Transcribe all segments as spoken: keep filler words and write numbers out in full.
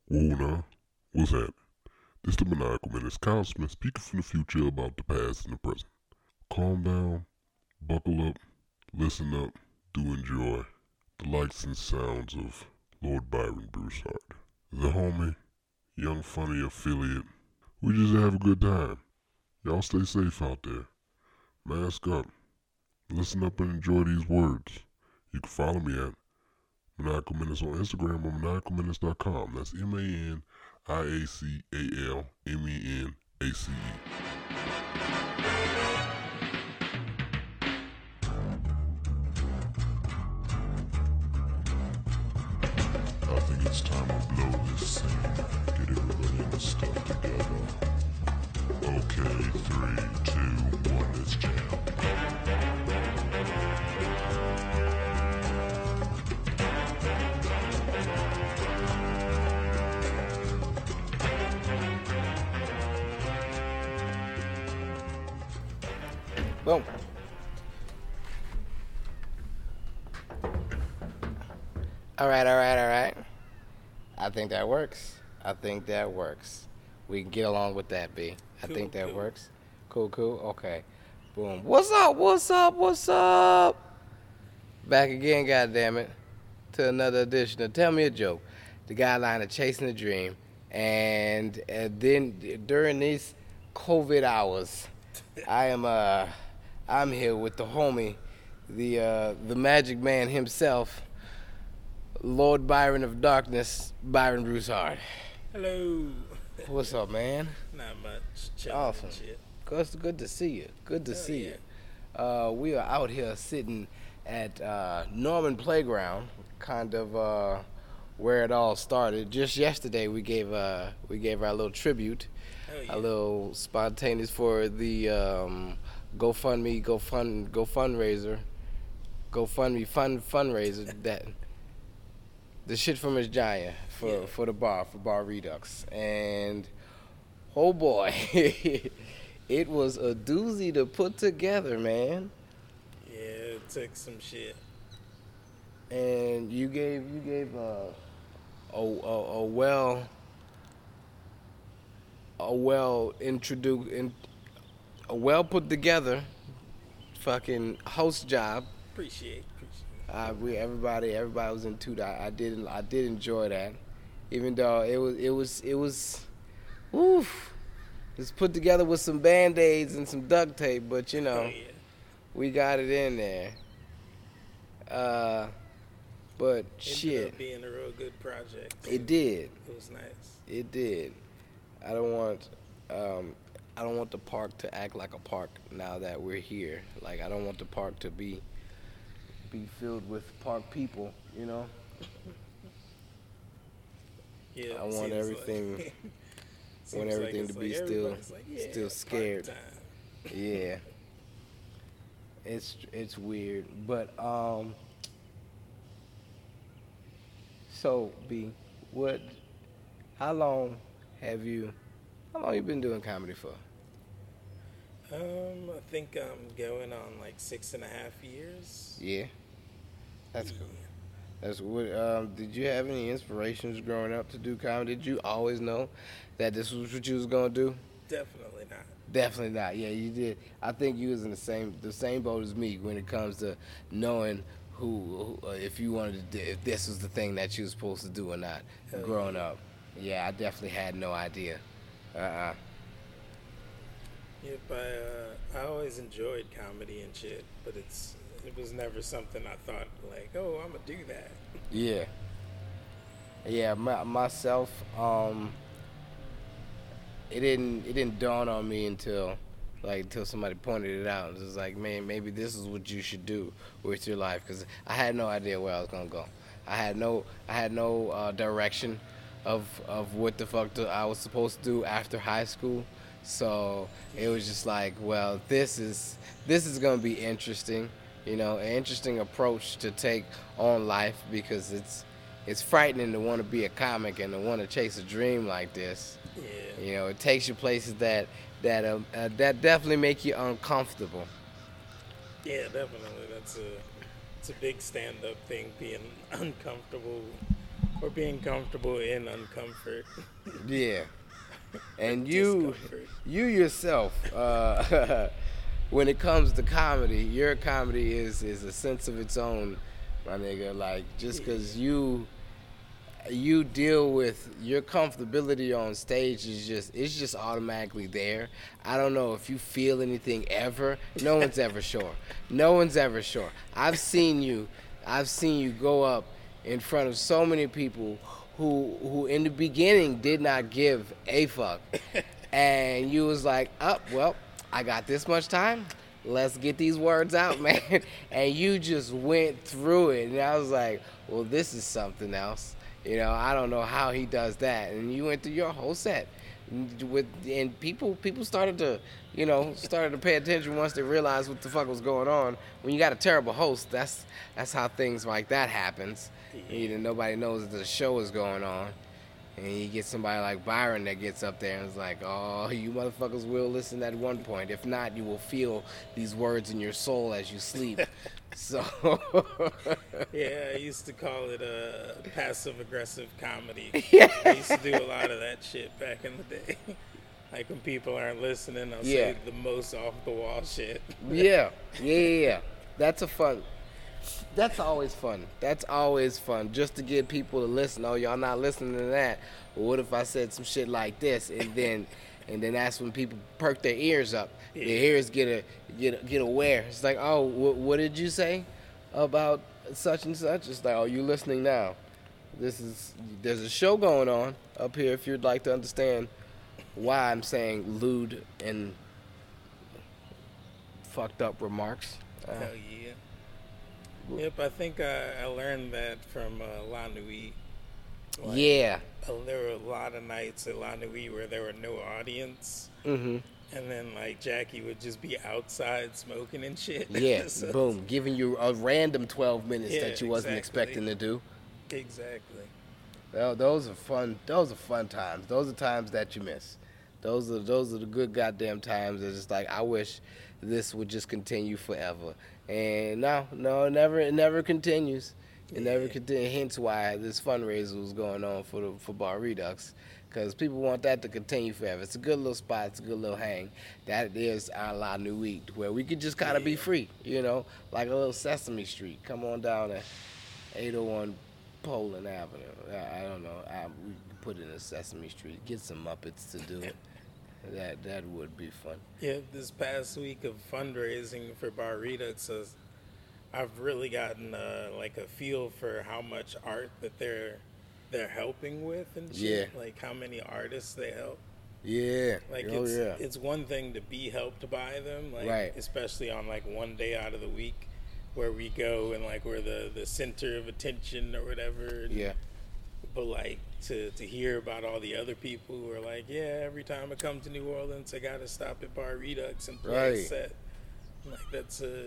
Whoa now, what's happening? This the Maniacal Menace, Kyle Smith speaking from the future about the past and the present. Calm down, buckle up, listen up, do enjoy the lights and sounds of Lord Byron Broussard. The homie, young funny affiliate. We just have a good time. Y'all stay safe out there. Mask up. Listen up and enjoy these words. You can follow me at Maniacal Menace on Instagram or maniacal menace dot com. That's M A N I A C A L M E N A C E. I think it's time to blow this scene. Get everybody in the stuff together. Okay, three, two, one, let's jam. Boom. All right, all right, all right. I think that works. I think that works. We can get along with that, B. I Cool, think that cool. works. Cool, cool. Okay. Boom. What's up? What's up? What's up? Back again, goddammit, to another edition of Tell Me a Joke, the guideline of chasing the dream. And uh, then during these COVID hours, I am uh, I'm here with the homie, the uh, the magic man himself, Lord Byron of Darkness, Byron Broussard. Hello. What's up, man? Not much. Chilling Awesome. and shit. Good, good to see you. Good to Hell see yeah. you. Uh, we are out here sitting at uh, Norman Playground, kind of uh, where it all started. Just yesterday, we gave uh, we gave our little tribute, Hell yeah. a little spontaneous for the um, GoFundMe, GoFund, Go fundraiser, GoFundMe fund fundraiser that the shit from his giant for Yeah. for the bar for Bar Redux, and oh boy, it was a doozy to put together, man. Yeah, it took some shit. And you gave you gave a a, a, a well a well introduced in, a well put together fucking host job. Appreciate, appreciate. Uh, we everybody everybody was into that. I did I did enjoy that, even though it was it was it was, oof, it was put together with some band-aids and some duct tape, but you know Oh, yeah. we got it in there. Uh, but Ended shit, up being a real good project. it did. It was nice. It did. I don't want um, I don't want the park to act like a park now that we're here. Like I don't want the park to be be filled with park people, you know? Yeah. I it want seems everything- Like, want seems everything it's to be still- everybody's like, yeah, still party scared. time. Yeah. It's it's weird, but um so B, what how long have you how long you been doing comedy for? Um, I think I'm going on like six and a half years. Yeah. That's cool. Yeah. That's what. Um, did you have any inspirations growing up to do comedy? Did you always know that this was what you was gonna do? Definitely not. Definitely not. Yeah, you did. I think you was in the same the same boat as me when it comes to knowing who, who uh, if you wanted to do, if this was the thing that you was supposed to do or not. Hell growing yeah. up, yeah, I definitely had no idea. Uh uh Yep, I, uh, I always enjoyed comedy and shit, but it's it was never something I thought like, oh, I'm gonna do that. Yeah. Yeah, my, myself, um, it didn't it didn't dawn on me until like until somebody pointed it out. It was like, man, maybe this is what you should do with your life, because I had no idea where I was gonna go. I had no I had no uh, direction of of what the fuck the, I was supposed to do after high school. So it was just like, well, this is this is gonna be interesting, you know, an interesting approach to take on life, because it's it's frightening to want to be a comic and to want to chase a dream like this. Yeah. You know, it takes you places that that um, uh, that definitely make you uncomfortable. Yeah, definitely. That's a it's a big stand-up thing, being uncomfortable or being comfortable in uncomfort. Yeah. And you, Discomfort. you yourself, uh, when it comes to comedy, your comedy is is a sense of its own, my nigga. Like just because you you deal with your comfortability on stage is just it's just automatically there. I don't know if you feel anything ever. No one's ever sure. No one's ever sure. I've seen you I've seen you go up in front of so many people who who in the beginning did not give a fuck. And you was like, "Up, oh, well, I got this much time. Let's get these words out, man." And you just went through it. And I was like, "Well, this is something else." You know, I don't know how he does that. And you went through your whole set with, and people people started to, you know, started to pay attention once they realized what the fuck was going on. When you got a terrible host, that's that's how things like that happens. You know, nobody knows that the show is going on. And you get somebody like Byron that gets up there and is like, "Oh, you motherfuckers will listen at one point. If not, you will feel these words in your soul as you sleep." So Yeah, I used to call it uh, passive aggressive comedy. Yeah. I used to do a lot of that shit back in the day. Like when people aren't listening, I'll Yeah. say the most off the wall shit. yeah, yeah, yeah, yeah. That's a fun. That's always fun. That's always fun. Just to get people to listen. Oh, y'all not listening to that. Well, what if I said some shit like this? And then, and then that's when people perk their ears up. Their ears get a get a, get aware. It's like, oh, wh- what did you say about such and such? It's like, oh, you listening now? This is there's a show going on up here. If you'd like to understand why I'm saying lewd and fucked up remarks. Uh, Hell yeah. Yep, I think I, I learned that from uh, La Nuit. Like, yeah. uh, there were a lot of nights at La Nuit where there were no audience. Mm-hmm. And then, like, Jackie would just be outside smoking and shit. Yeah, So- boom, giving you a random twelve minutes Yeah, that you wasn't exactly. expecting to do. Exactly. Tho- Those are fun. Those are fun times. Those are times that you miss. Those are those are the good goddamn times. It's just like I wish this would just continue forever. And no, no, it never it never continues. It never Yeah. continues. Hence why this fundraiser was going on for the for Bar Redux, because people want that to continue forever. It's a good little spot. It's a good little hang. That is our La Nuit, where we could just kind of be free, you know, like a little Sesame Street. Come on down to eight oh one Poland Avenue. I, I don't know. I, we could put it in Sesame Street. Get some Muppets to do it. That that would be fun. Yeah, this past week of fundraising for Bar Redux, uh, I've really gotten uh, like a feel for how much art that they're they're helping with and shit. Yeah. Like how many artists they help. Yeah. Like oh it's yeah. it's one thing to be helped by them, like Right. especially on like one day out of the week where we go and like we're the the center of attention or whatever. and- Yeah. But like to to hear about all the other people who are like, yeah, every time I come to New Orleans, I gotta stop at Bar Redux and play a Right. set. Like that's uh,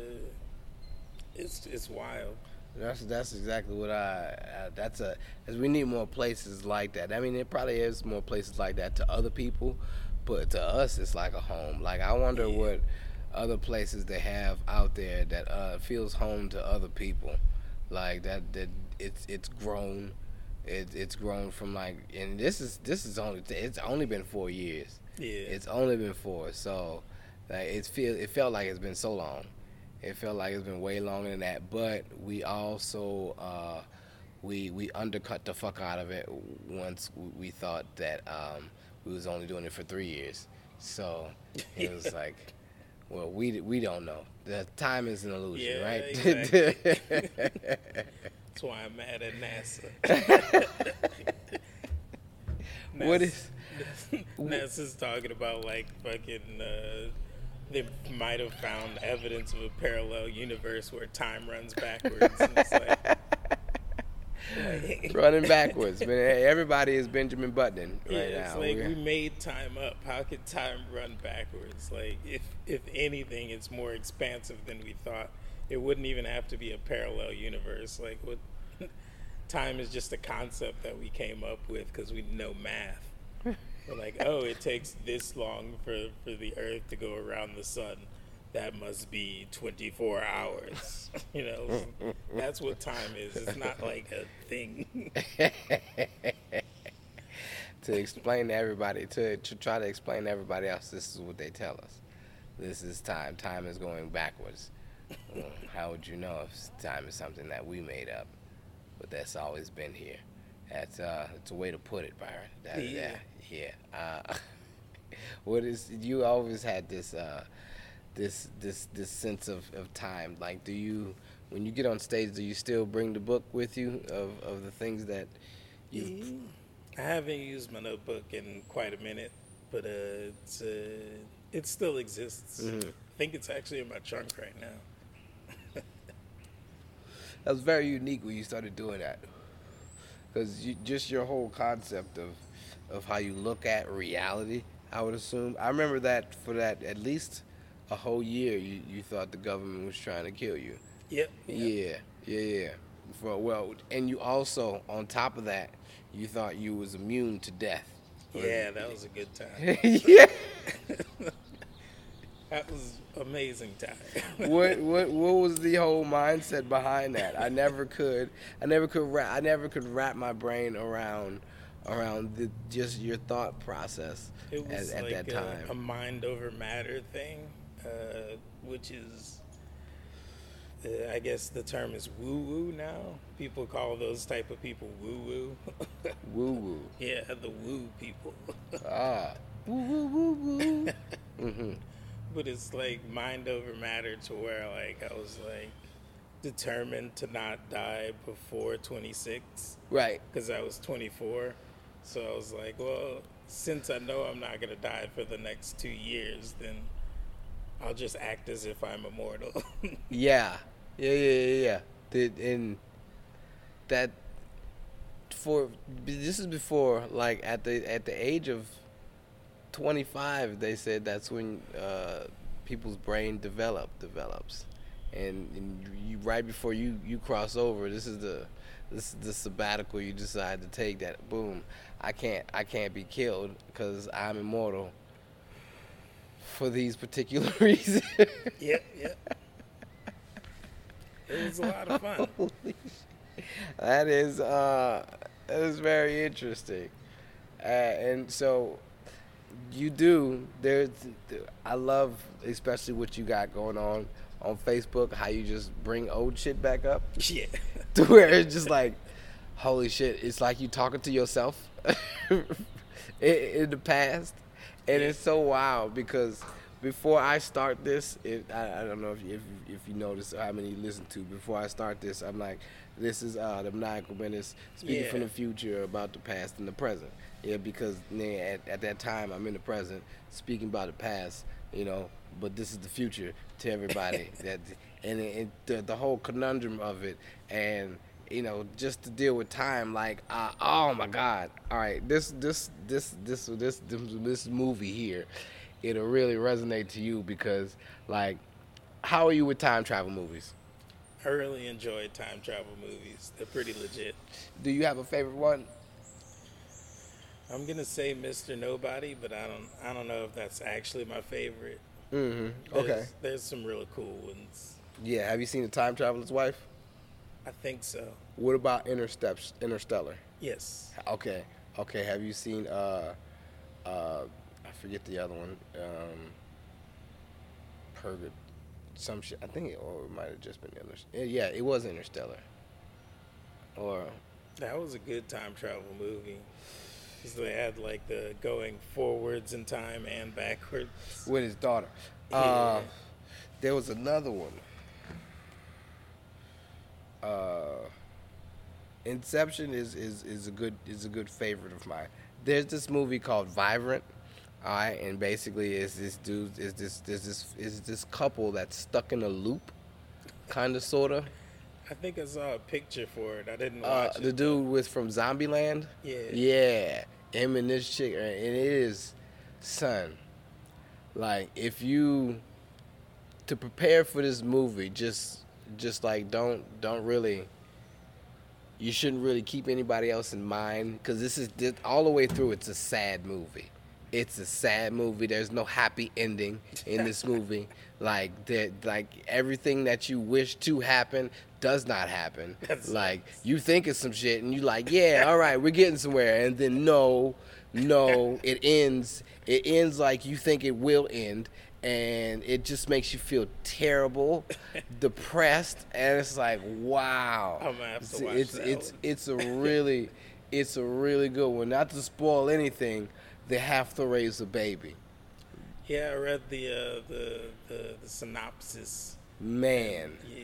it's it's wild. That's that's exactly what I. I that's a. As we need more places like that. I mean, there probably is more places like that to other people, but to us, it's like a home. Like I wonder Yeah. what other places they have out there that uh, feels home to other people, like that. That it's it's grown. It, it's grown from like, and this is this is only it's only been four years. Yeah. It's only been four, so like it's feel it felt like it's been so long. It felt like it's been way longer than that, but we also uh, we we undercut the fuck out of it once we thought that um, we was only doing it for three years. So it was like, well, we we don't know. The time is an illusion, Yeah, right? exactly. That's why I'm mad at NASA. What is- NASA's talking about like fucking uh, they might have found evidence of a parallel universe where time runs backwards. And it's like, like Running backwards, man. Everybody is Benjamin Button yeah, right it's now. like We're- we made time up. How could time run backwards? Like if if anything, it's more expansive than we thought. It wouldn't even have to be a parallel universe. Like what? Time is just a concept that we came up with because we know math. We're like, oh, it takes this long for, for the Earth to go around the sun. that must be twenty-four hours. You know, that's what time is. It's not like a thing. To explain to everybody, to, to try to explain to everybody else, this is what they tell us. This is time. Time is going backwards. Well, how would you know if time is something that we made up? But that's always been here. That's uh, it's a way to put it, Byron. That, Yeah. that, yeah. Uh, what is you always had this uh, this this this sense of, of time? Like, do you when you get on stage, do you still bring the book with you of, of the things that you? I haven't used my notebook in quite a minute, but uh, it's, uh, it still exists. Mhm. I think it's actually in my trunk right now. That was very unique when you started doing that, because you, just your whole concept of of how you look at reality. I would assume. I remember that for that at least a whole year, you, you thought the government was trying to kill you. Yep. Yeah, yeah, yeah. For well, and you also on top of that, you thought you was immune to death. Yeah, that was a good time. Yeah. That was amazing time. what what what was the whole mindset behind that? I never could. I never could wrap. I never could wrap my brain around around the, just your thought process It was at, at like that a, time. a mind over matter thing, uh, which is, uh, I guess the term is woo woo now. People call those type of people woo woo. Woo woo. Yeah, the woo people. Ah. Woo woo woo woo. Mhm. But it's like mind over matter to where like I was like determined to not die before twenty-six Right. because I was twenty-four. So I was like, well, since I know I'm not gonna die for the next two years, then I'll just act as if I'm immortal. Yeah. Yeah. Yeah. Yeah. Yeah. Did and that for this is before like at the at the age of twenty-five, they said that's when uh, people's brain develop develops, and, and you right before you, you cross over, this is the this is the sabbatical you decide to take. That boom, I can't I can't be killed because I'm immortal for these particular reasons. Yep, yep. It was a lot of fun. Holy shit. That is uh, that is very interesting, uh, and so. You do. There's, I love, especially what you got going on on Facebook. How you just bring old shit back up Yeah. to where it's just like, holy shit! It's like you talking to yourself in, in the past, and it's so wild because before I start this, it, I, I don't know if you, if if you notice how many you listen to. Before I start this, I'm like, this is uh, the Maniacal Menace speaking Yeah. from the future about the past and the present. Yeah, because man, at, at that time I'm in the present speaking about the past, you know, but this is the future to everybody. that and, and the, the whole conundrum of it, and you know, just to deal with time, like, uh, oh my God, all right, this this this this this this, this movie here, it'll really resonate to you because, like, how are you with time travel movies? I really enjoyed time travel movies. They're pretty legit. Do you have a favorite one? I'm gonna say Mister Nobody, but I don't I don't know if that's actually my favorite. Mm-hmm. There's, Okay. There's some really cool ones. Yeah. Have you seen The Time Traveler's Wife? I think so. What about Interstep- Interstellar? Yes. Okay. Okay. Have you seen uh uh I forget the other one. Um Purgatory some shit. I think it or it might have just been Interstellar. Yeah, it was Interstellar. Or That was a good time travel movie. 'Cause they had like the going forwards in time and backwards. with his daughter. Yeah. Uh there was another one. Uh Inception is, is, is a good is a good favorite of mine. There's this movie called Vibrant, all right, and basically is this dude is this is this is this couple that's stuck in a loop, kind of sorta. I think I saw a picture for it. I didn't Uh, watch the it. dude was from Zombieland. Yeah. Yeah, him and this chick, and it is, son. Like if you to prepare for this movie, just just like don't don't really. You shouldn't really keep anybody else in mind because this is this, all the way through. It's a sad movie. It's a sad movie. There's no happy ending in this movie. Like that, like everything that you wish to happen does not happen. That's like nice. you think of some shit and you like, yeah, all right, we're getting somewhere, and then no, no, it ends. It ends like you think it will end, and it just makes you feel terrible, depressed, and it's like, wow. I'm gonna have to it's watch it's that it's, one. it's a really, it's a really good one. Not to spoil anything, they have to raise a baby. Yeah, I read the uh, the, the the synopsis. Man, Yeah.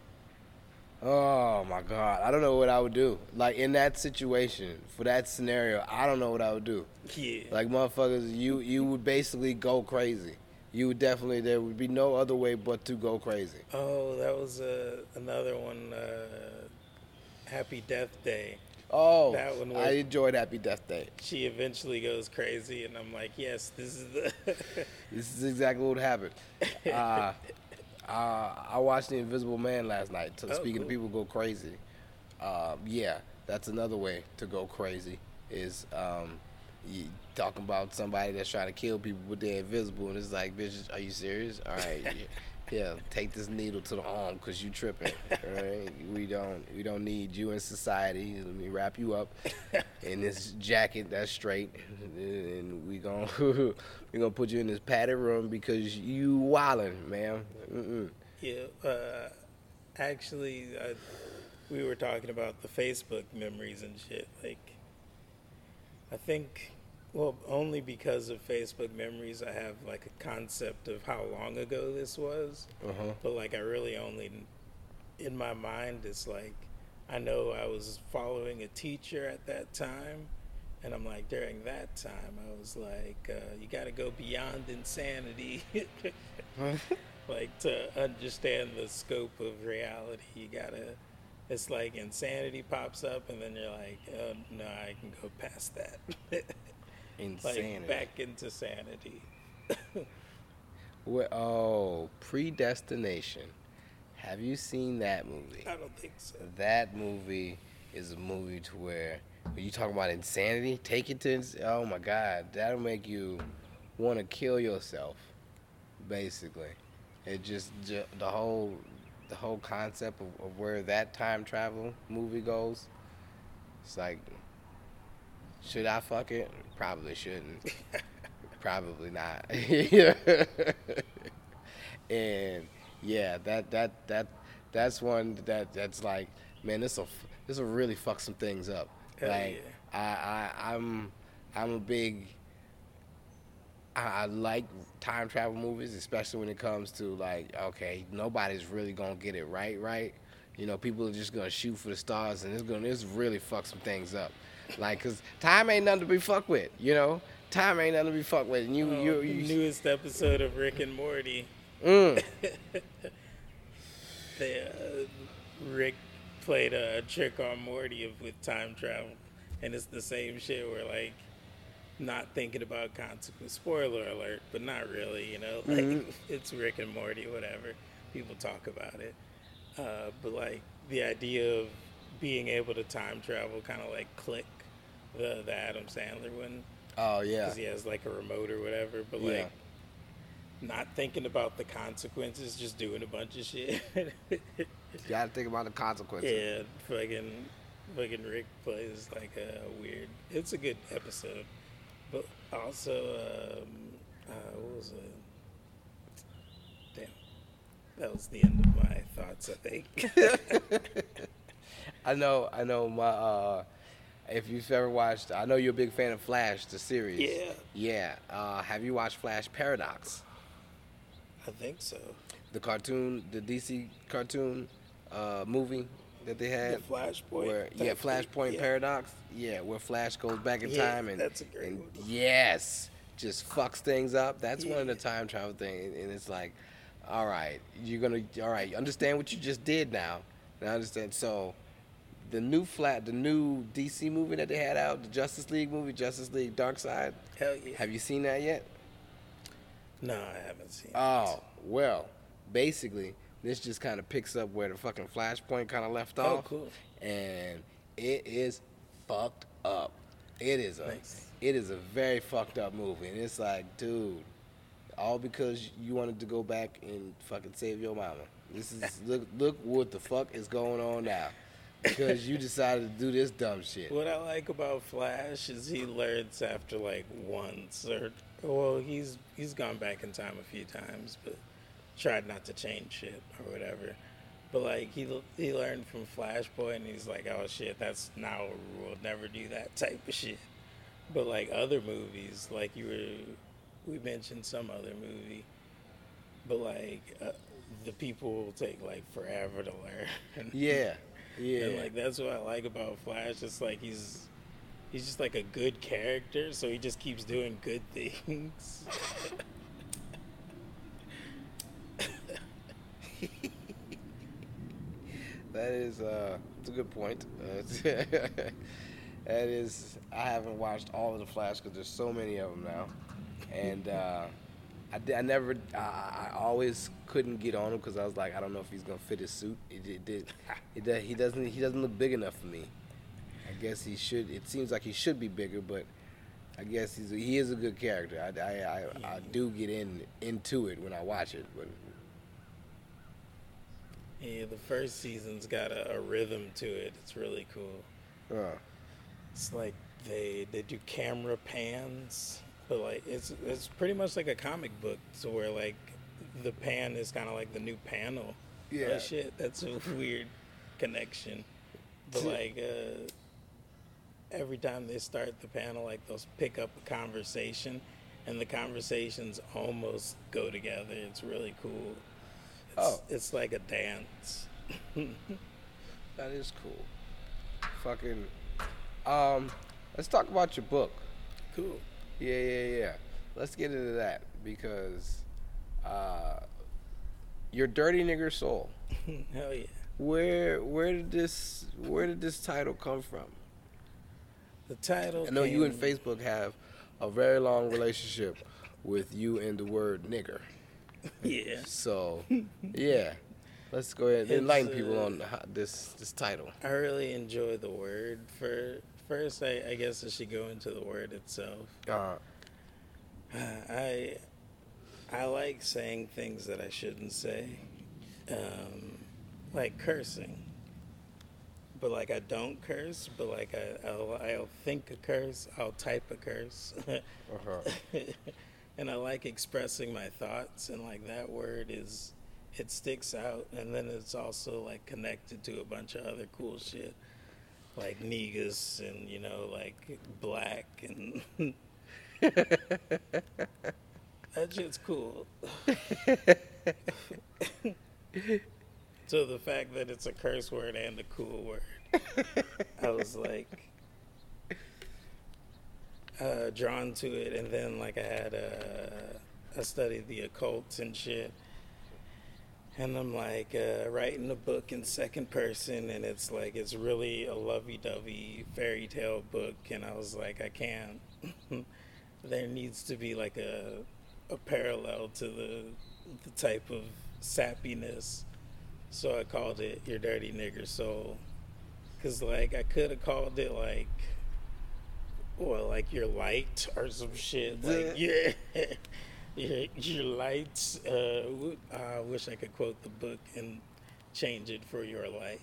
oh my God, I don't know what I would do. Like in that situation, for that scenario, I don't know what I would do. Yeah. Like motherfuckers, you you would basically go crazy. You would definitely, there would be no other way but to go crazy. Oh, that was uh, another one. Uh, Happy Death Day. Oh, That one I was- enjoyed Happy Death Day. She eventually goes crazy, and I'm like, yes, this is the. This is exactly what happened. Uh, uh, I watched The Invisible Man last night. So Oh, speaking cool. of people go crazy, uh, yeah, that's another way to go crazy. Is um, you talking about somebody that's trying to kill people, but they're invisible, and it's like, bitch, are you serious? All right, yeah, yeah, take this needle to the arm because you tripping. All right, we don't we don't need you in society. Let me wrap you up in this jacket that's straight, and we gonna we gonna put you in this padded room because you wildin', man. Mm-mm. Yeah, uh, actually, uh, we were talking about the Facebook memories and shit. Like, I think, well, only because of Facebook memories, I have like a concept of how long ago this was. Uh-huh. But like, I really only, in my mind, it's like, I know I was following a teacher at that time. And I'm like, during that time, I was like, uh, you got to go beyond insanity. Like, to understand the scope of reality, you gotta, it's like insanity pops up, and then you're like, oh, no, I can go past that. Insanity. Like, back into sanity. Well, oh, Predestination. Have you seen that movie? I don't think so. That movie is a movie to where when you talk about insanity, take it to ins- oh my God, that'll make you want to kill yourself. Basically, it just, ju- the whole the whole concept of, of where that time travel movie goes. It's like, should I fuck it? Probably shouldn't. Probably not. And yeah, that that that that's one that that's like, man, this will this will really fuck some things up. Hell like I, I I'm I'm a big I, I like time travel movies, especially when it comes to like, okay, nobody's really gonna get it right, right? You know, people are just gonna shoot for the stars, and it's gonna it's really fuck some things up. Like, cause time ain't nothing to be fucked with, you know. Time ain't nothing to be fucked with, and you Oh, you the you. newest episode of Rick and Morty. Mm. the, uh, Rick played a trick on Morty of, with time travel, and it's the same shit where like not thinking about consequence. Spoiler alert, but not really. You know, like Mhm. it's Rick and Morty, whatever. People talk about it, uh, but like the idea of being able to time travel kind of like click the the Adam Sandler one Oh yeah. because he has like a remote or whatever. But Yeah. like not thinking about the consequences, just doing a bunch of shit. You gotta think about the consequences. Yeah, fucking, fucking Rick plays like a weird. It's a good episode, but also, um, uh, what was it? Damn, that was the end of my thoughts. I think. I know, I know. My, uh, if you've ever watched, I know you're a big fan of Flash, the series. Yeah. Yeah. Uh, have you watched Flash Paradox, I think so. the cartoon, the D C cartoon uh, movie that they had? The Flashpoint. Where, yeah, type thing. Flashpoint Yeah. Paradox. Yeah, where Flash goes back in Yeah, time and that's a great and one. yes, just fucks things up. That's one of the Yeah. time travel things, and it's like, all right, you're gonna, all right, you understand what you just did now. And I understand. So, the new flat, the new D C movie that they had out, the Justice League movie, Justice League Dark Side. Hell yeah. Have you seen that yet? No, I haven't seen. Oh, well, basically, this just kind of picks up where the fucking Flashpoint kind of left Oh, off. cool. And it is fucked up. It is a Nice. it is a very fucked up movie, and it's like, dude, all because you wanted to go back and fucking save your mama. This is look look what the fuck is going on now, because you decided to do this dumb shit. What I like about Flash is he learns after like once, or well, he's he's gone back in time a few times, but tried not to change shit or whatever. But like he he learned from Flashpoint, and he's like, oh shit, that's now a rule. Never do that type of shit. But like other movies, like you were, we mentioned some other movie, but like uh, the people will take like forever to learn. Yeah, yeah. And like that's what I like about Flash. It's like he's he's just like a good character, so he just keeps doing good things. That is uh, it's a good point. Uh, that is, I haven't watched all of the Flash because there's so many of them now, and uh, I, di- I never, I, I always couldn't get on him because I was like, I don't know if he's gonna fit his suit. It, it did, it, does- he doesn't, he doesn't look big enough for me. I guess he should. It seems like he should be bigger, but I guess he's he is a good character. I, I, I, I do get in into it when I watch it, but. Yeah, the first season's got a, a rhythm to it. It's really cool. Uh, It's like they they do camera pans, but like it's it's pretty much like a comic book, so where like the pan is kind of like the new panel. Yeah. Oh, shit, that's a weird connection. But like uh, every time they start the panel, like they'll pick up a conversation, and the conversations almost go together. It's really cool. It's, Oh. it's like a dance. That is cool. Fucking. Um, let's talk about your book. Cool. Yeah, yeah, yeah. Let's get into that because uh, your dirty nigger soul. Hell yeah. Where where did this where did this title come from? The title. I know you and came- Facebook have a very long relationship with you and the word nigger. Yeah. So, yeah. Let's go ahead and It's, enlighten people uh, on how, this this title. I really enjoy the word. For first, I, I guess I should go into the word itself. Uh, I I like saying things that I shouldn't say, um, like cursing. But like I don't curse. But like I I'll, I'll think a curse. I'll type a curse. uh-huh. And I like expressing my thoughts. And like that word is. It sticks out, and then it's also like connected to a bunch of other cool shit, like niggas and you know like black and that shit's cool. So the fact that it's a curse word and a cool word, I was like uh, drawn to it, and then like I had uh, I studied the occult and shit. And I'm like uh, writing a book in second person, and it's like it's really a lovey-dovey fairy tale book. And I was like, I can't. There needs to be like a a parallel to the the type of sappiness. So I called it Your Dirty Nigger Soul, cause like I could have called it like, well, like Your Light or some shit. Like yeah. Your, your lights. Uh, w- I wish I could quote the book and change it for your light.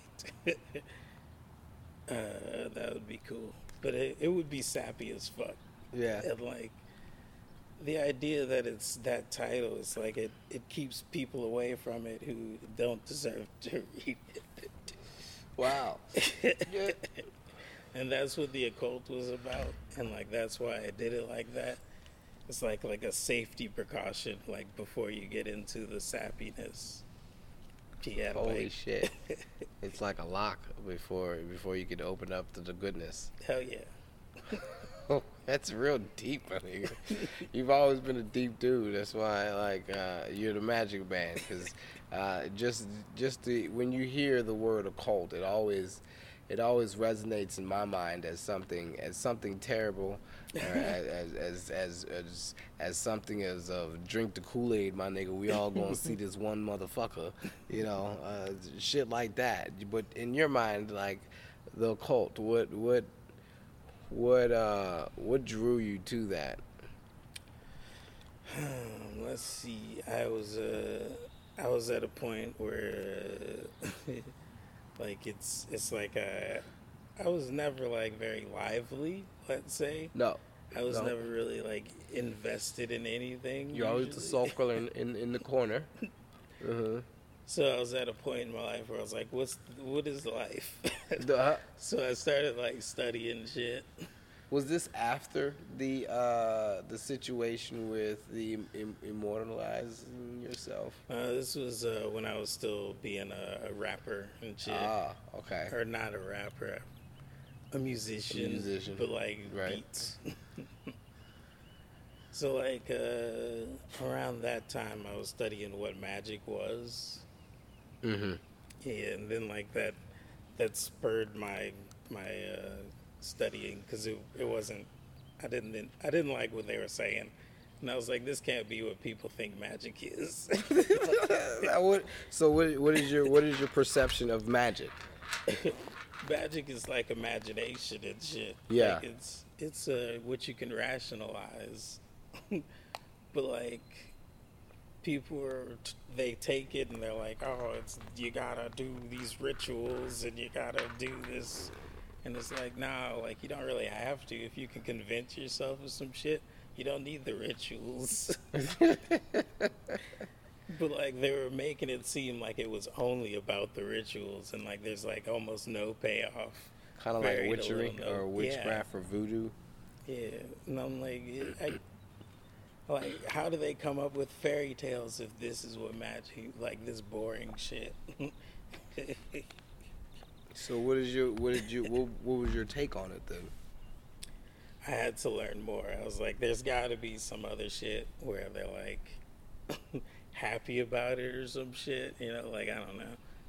uh, that would be cool. But it, it would be sappy as fuck. Yeah. And like the idea that it's that title is like it, it keeps people away from it who don't deserve to read it. Wow. Yeah. And that's what the occult was about. And like that's why I did it like that. It's like like a safety precaution, like before you get into the sappiness. Yeah, Holy like, shit. It's like a lock before before you can open up to the goodness. hell yeah. Oh, that's real deep, my nigga. You've always been a deep dude. That's why, like, uh, you're the magic man. Because uh, just just the, when you hear the word occult, it always it always resonates in my mind as something as something terrible, or as, as as as as as something as of drink the Kool-Aid, my nigga. We all gonna see this one motherfucker, you know, uh, shit like that. But in your mind, like the occult, what what What uh what drew you to that? Um, let's see. I was uh, I was at a point where, uh, like it's it's like a, I was never like very lively. Let's say No. I was No. never really like invested in anything. You're always the usually. sulker in, in, in the corner. Uh-huh. So I was at a point in my life where I was like, "What's what is life?" The- So I started like studying shit. was this after the uh, the situation with the Im- immortalizing yourself? Uh, this was uh, when I was still being a, a rapper and shit, Ah, okay. or not a rapper, a musician, A musician. but like Right. beats. So like uh, around that time, I was studying what magic was. Mm-hmm. Yeah, and then like that, that spurred my my uh, studying because it it wasn't, I didn't I didn't like what they were saying, and I was like, this can't be what people think magic is. Now, what, so what what is your what is your perception of magic? Magic is like imagination and shit. Yeah. Like it's it's uh, what you can rationalize, but like people are they take it and they're like, oh, it's you gotta do these rituals and you gotta do this, and it's like, nah, like you don't really have to. If you can convince yourself of some shit, you don't need the rituals. But like they were making it seem like it was only about the rituals, and like there's like almost no payoff. Kind of like Very witchery little, no- or witchcraft or voodoo? Yeah, and I'm like, I, like, how do they come up with fairy tales if this is what magic, like this boring shit? So what is your what did you what, what was your take on it then? I had to learn more. I was like, there's got to be some other shit where they're like happy about it or some shit, you know? Like I don't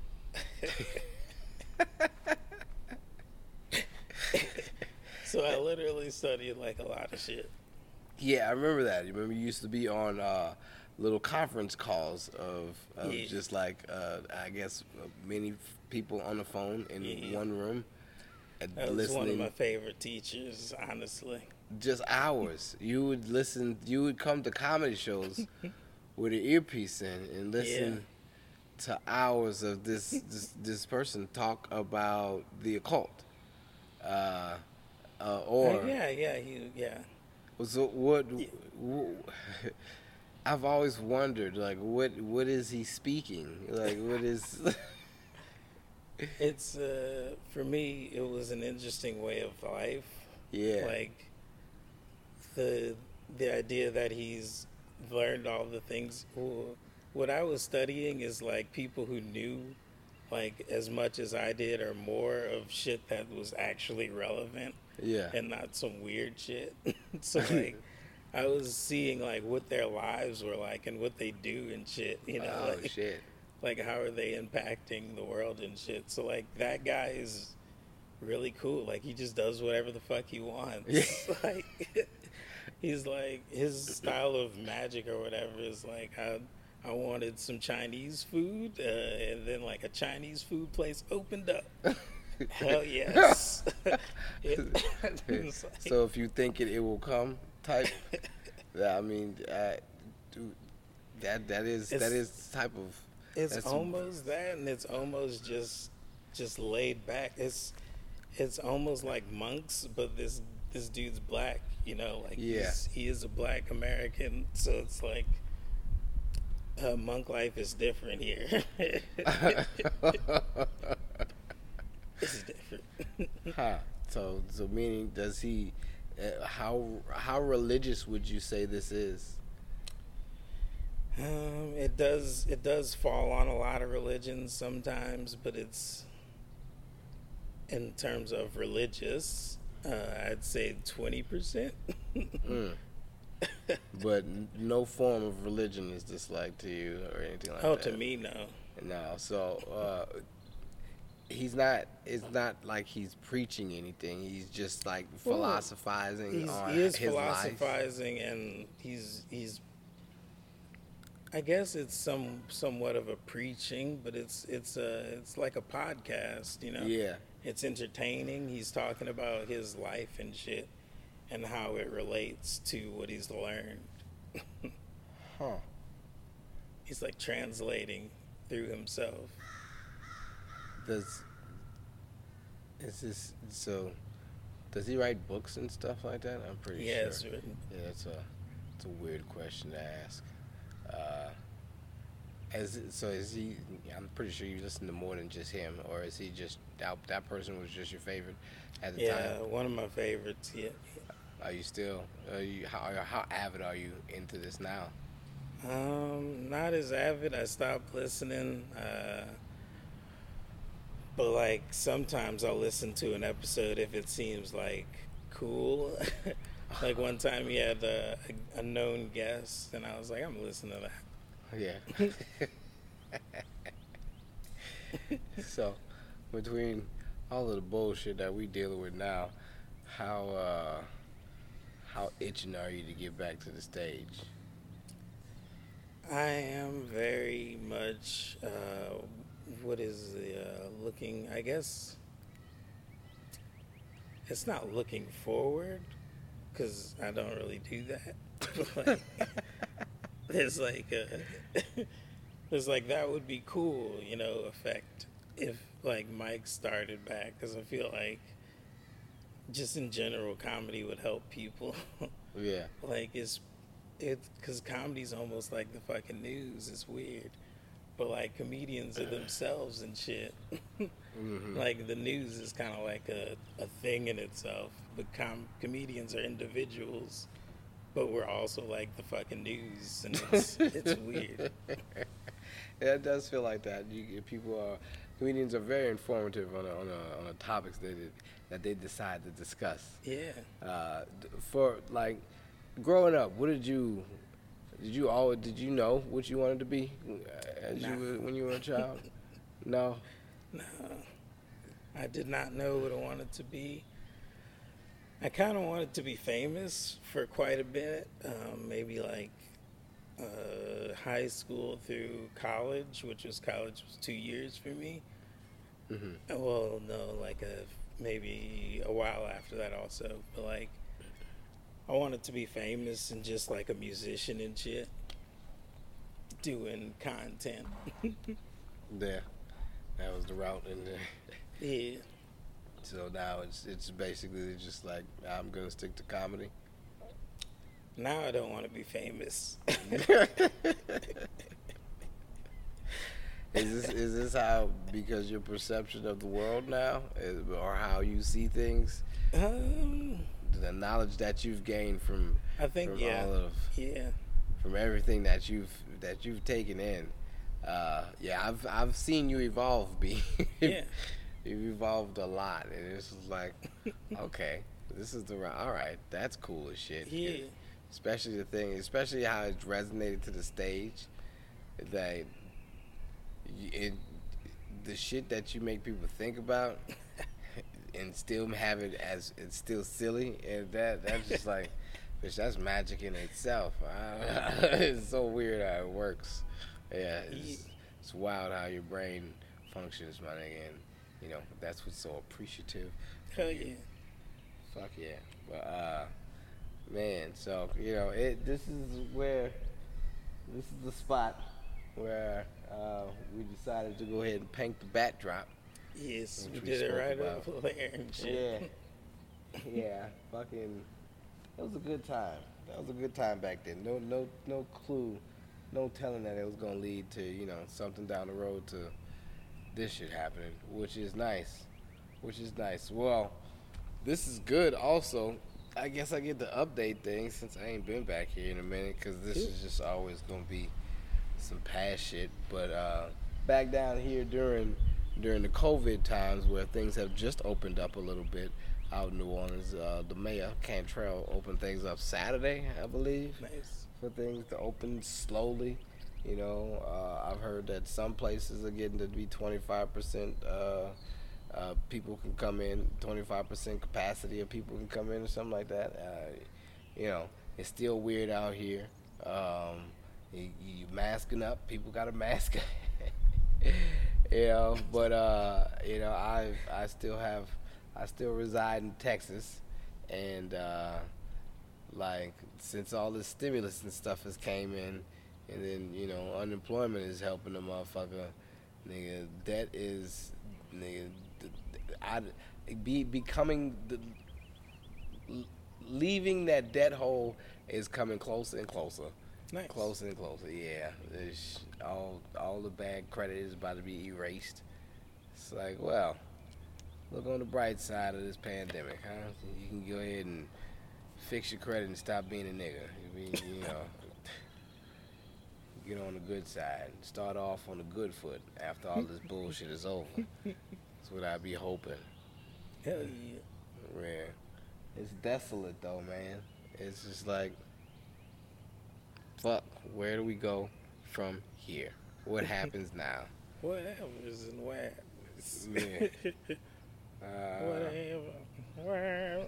know. So I literally studied like a lot of shit. Yeah, I remember that. You remember you used to be on uh, little conference calls of, of Yeah. just like uh, I guess uh, many f- people on the phone in Yeah. one room, and That was listening. one of my favorite teachers, honestly. Just hours. You would listen. You would come to comedy shows with an earpiece in and listen to hours of this this, this person talk about the occult. Uh, uh, or Uh, yeah, yeah, he, yeah. so what? wh- I've always wondered, like, what what is he speaking? Like, what is? It's uh, for me, it was an interesting way of life. Yeah. Like the the idea that he's learned all the things. Well, what I was studying is like people who knew like as much as I did or more of shit that was actually relevant Yeah. and not some weird shit. So like I was seeing like what their lives were like and what they do and shit, you know, Oh like, shit. like how are they impacting the world and shit. So like that guy is really cool. Like he just does whatever the fuck he wants. Yeah. Like he's like his style of magic or whatever is like I I wanted some Chinese food, uh, and then like a Chinese food place opened up. Hell yes. It- it's like- So if you think it, it will come type. Yeah, I mean, uh, dude, that that is It's- that is the type of. It's That's- almost that, and it's almost just just laid back. It's it's almost like monks, but this this dude's black. You know, like Yeah. he's, he is a black American, so it's like uh, monk life is different here. It's different. Huh. So so meaning, does he? Uh, how how religious would you say this is? Um, it does it does fall on a lot of religions sometimes, but it's in terms of religious, uh, I'd say twenty percent. Mm. But n- no form of religion is disliked to you or anything like Oh, that. to me, no. No. So uh, he's not. It's not like he's preaching anything. He's just like Well, philosophizing He's, on he is his life. philosophizing, and he's he's. I guess it's some somewhat of a preaching, but it's it's a it's like a podcast, you know. Yeah. it's entertaining. He's talking about his life and shit and how it relates to what he's learned. Huh. He's like translating through himself. Does is this so? Does he write books and stuff like that? I'm pretty Yeah, sure. it's written. Yeah, that's a it's a weird question to ask. Uh, as it, so is he? I'm pretty sure you listen to more than just him, or is he just that, that person was just your favorite at the Yeah, time? one of my favorites. Yeah. Are you still? Are you how how avid are you into this now? Um, not as avid. I stopped listening. Uh, but like sometimes I'll listen to an episode if it seems like cool. Like one time he had a, a known guest, and I was like, I'm listening to that. Yeah. So, between all of the bullshit that we dealing with now, how uh, how itching are you to get back to the stage? I am very much, uh, what is the, uh, looking, I guess, it's not looking forward, because I don't really do that. Like, there's like a, there's like, that would be cool, you know, effect if like Mike started back, because I feel like just in general comedy would help people. Yeah. Like it's, it, because comedy's almost like the fucking news. It's weird. But like comedians are themselves and shit. Mm-hmm. Like the news is kind of like a, a thing in itself. But com- comedians are individuals. But we're also like the fucking news. And it's, it's weird. Yeah, it does feel like that. You, people are comedians are very informative on a, on a, on a topics that it, that they decide to discuss. Yeah. Uh, for like growing up, what did you did you always did you know what you wanted to be as Nah. you were, when you were a child? No. No. I did not know what I wanted to be. I kind of wanted to be famous for quite a bit. Um, maybe like uh, high school through college, which was college was two years for me. Mm-hmm. Well, no, like a maybe a while after that also. But like, I wanted to be famous and just like a musician and shit, doing content. Yeah, that was the route, and uh, Yeah. so now it's it's basically just like I'm gonna stick to comedy. Now I don't want to be famous. Is this is this how, because your perception of the world now, is, or how you see things, um, the knowledge that you've gained from I think from yeah, all of yeah. from everything that you've that you've taken in, uh, yeah, I've I've seen you evolve, B. Yeah. You've evolved a lot, and it's just like, okay, this is the right. All right, that's cool as shit. Yeah. Especially the thing, especially how it's resonated to the stage, that y- it, the shit that you make people think about, and still have it as it's still silly, and that that's just like, bitch, that's magic in itself. It's so weird how it works. Yeah, it's, it's wild how your brain functions, my nigga, and you know that's what's so appreciative. Hell yeah. Fuck yeah. But uh man, so you know, it this is where this is the spot where uh we decided to go ahead and paint the backdrop. Yes, we Which we did it spoke right about. over there and shit. Yeah. Yeah. Fucking that was a good time. That was a good time back then. No no no clue, no telling that it was gonna lead to, you know, something down the road to this shit happening, which is nice. Which is nice. Well, this is good also. I guess I get to update things since I ain't been back here in a minute, because this is just always going to be some past shit. But uh, back down here during during the COVID times where things have just opened up a little bit out in New Orleans, uh, the mayor, Cantrell, opened things up Saturday, I believe, Nice. for things to open slowly. You know, uh, I've heard that some places are getting to be twenty-five percent uh, uh, people can come in, twenty-five percent capacity of people can come in or something like that. Uh, you know, it's still weird out here. Um, you, you masking up, people got to mask. you know, but uh, you know, I I still have I still reside in Texas, and uh, like since all this stimulus and stuff has came in, and then you know unemployment is helping the motherfucker, nigga. Debt is nigga. th- th- I be becoming the leaving that debt hole is coming closer and closer. Nice. Closer and closer, yeah. There's all all the bad credit is about to be erased. It's like, well, look on the bright side of this pandemic, huh? You can go ahead and fix your credit and stop being a nigga. You, mean, you know, get on the good side. Start off on the good foot after all this bullshit is over. That's what I be hoping. Hell yeah. Yeah. It's desolate though, man. It's just like, fuck, where do we go from here? What happens now? Whatever's and what happens. Yeah. Uh, Whatever.